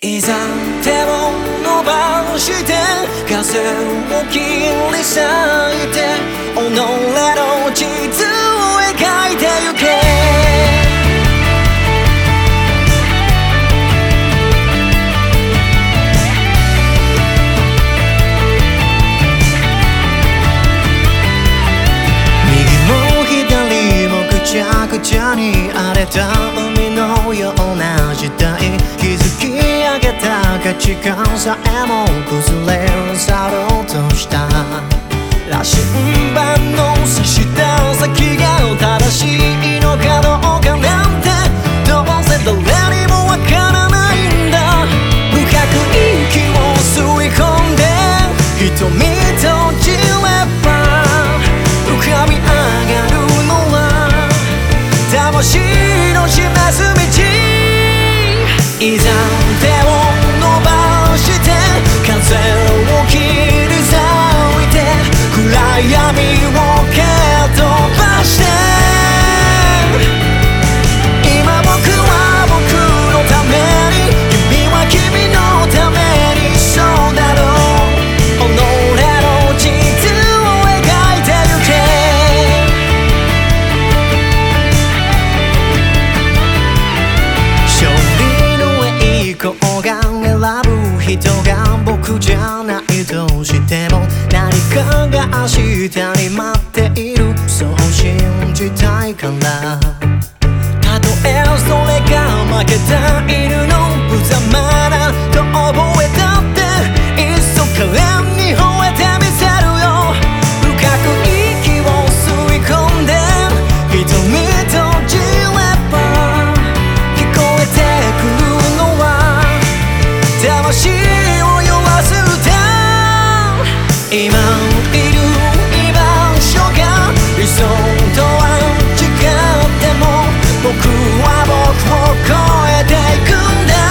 いざ手を伸ばして風を切り裂いて己の地図を描いてゆけ右も左もぐちゃぐちゃに荒れた海のような時代築き上げた価値観さえも崩れ去ろうとした羅針盤の刺した先が正しいのかどうかなんてどうせ誰にもわからないんだ深く息を吸い込んで瞳閉じれば浮かび上がるのは魂の示す道いざ手を伸ばして風を切り裂いて暗闇を蹴飛ばして今僕は僕のために君は君のためにそうだろう己の地図を描いてゆけ勝利の栄光が選ぶ人が僕じゃないとしても何かが明日に待っているそう信じたいからたとえそれが負けた犬の無様なと覚えたっていっそ可憐に吠えてみせるよ深く息を吸い込んで瞳閉じれば聞こえてくるのは魂を酔わす歌今いる居場所が理想とは違っても僕は僕を超えていくんだ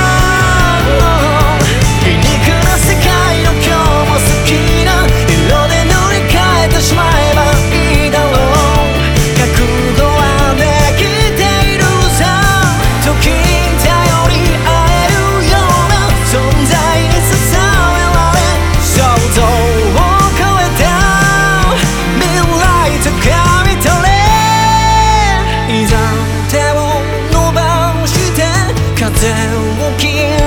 皮肉な世界の今日も好きな色で塗り替えてしまえばいいだろう覚悟はできているさ時に頼り合えるような存在に支えられ想像を超えた未来と噛み取れいざ手を伸ばして風を切り